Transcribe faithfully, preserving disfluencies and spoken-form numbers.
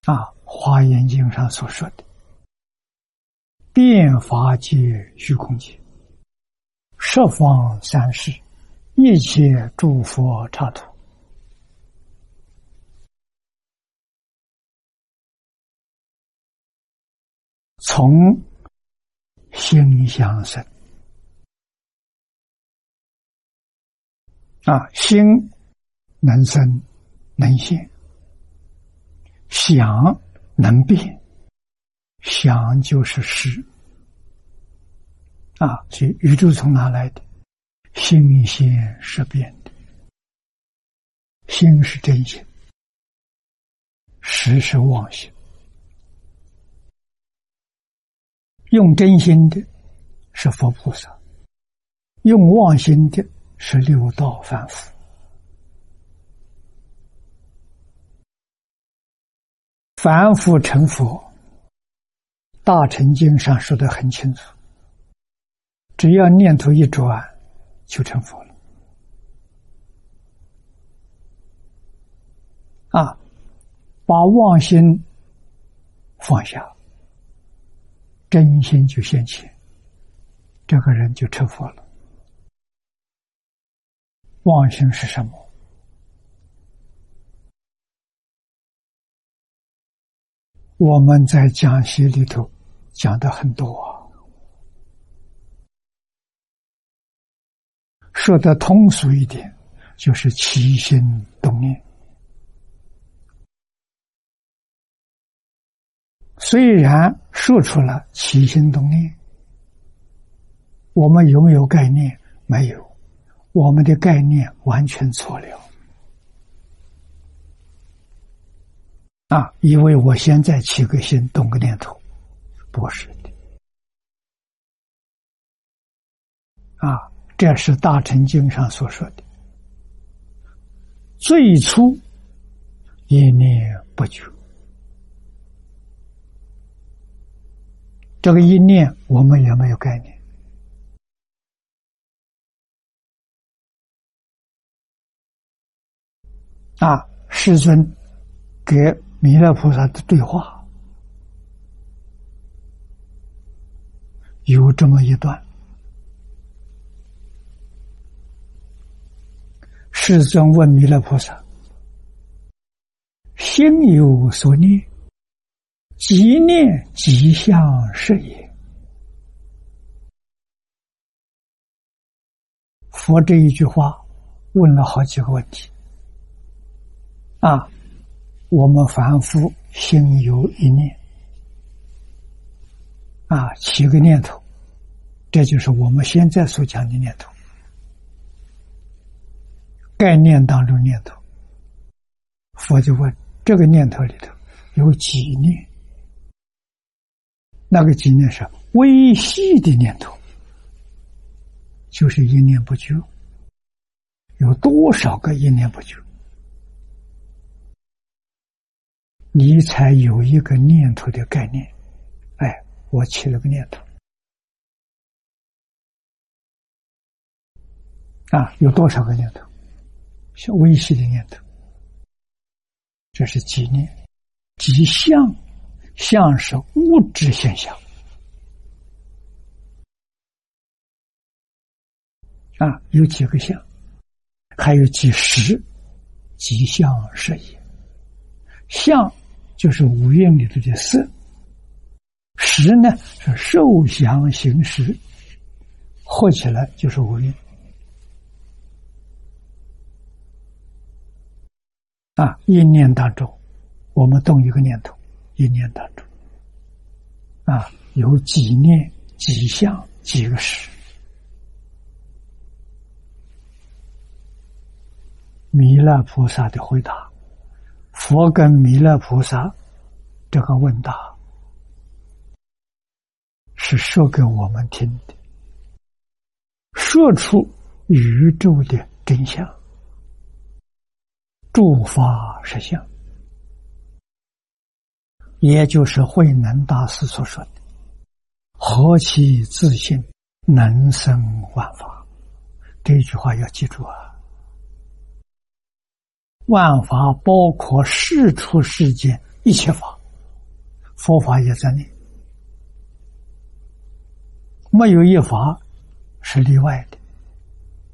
啊，《华严经》上所说的遍法界虚空界，十方三世，一切诸佛刹土，从心相生。啊，心能生能现，想能变，想就是识。啊，所以宇宙从哪来的？心现识变的。心是真心，识是妄心。用真心的是佛菩萨，用妄心的是六道凡夫。凡夫成佛，大乘经上说得很清楚，只要念头一转就成佛了。啊，把妄心放下，真心就现前，这个人就成佛了。妄心是什么？我们在讲习里头讲的很多啊，说的通俗一点，就是起心动念。虽然说出了起心动念，我们有没有概念？没有。我们的概念完全错了啊！以为我现在起个心动个念头，不是的啊！这是大乘经上所说的，最初一念不觉。这个一念我们也没有概念。啊，世尊给弥勒菩萨的对话有这么一段，世尊问弥勒菩萨：心有所念，即念即相是也。佛这一句话问了好几个问题啊，我们凡夫心有一念啊，起个念头，这就是我们现在所讲的念头，概念当中念头。佛就问，这个念头里头有几念？那个几念是微细的念头，就是一念不觉。有多少个一念不觉？你才有一个念头的概念。哎，我起了个念头啊，有多少个念头？是微细的念头，这是几念？几相？相是物质现象啊，有几个相？还有几识？几相是也。相就是五蕴里头的色，识呢是受想行识，合起来就是五蕴啊。一念当中，我们动一个念头，一念当中啊，有几念、几相、几个识。弥勒菩萨的回答，佛跟弥勒菩萨这个问答是说给我们听的，说出宇宙的真相，诸法实相，也就是慧能大师所说的何其自信，能生万法。这句话要记住啊！万法包括世出世间一切法， 佛法也在内，没有一法是例外的。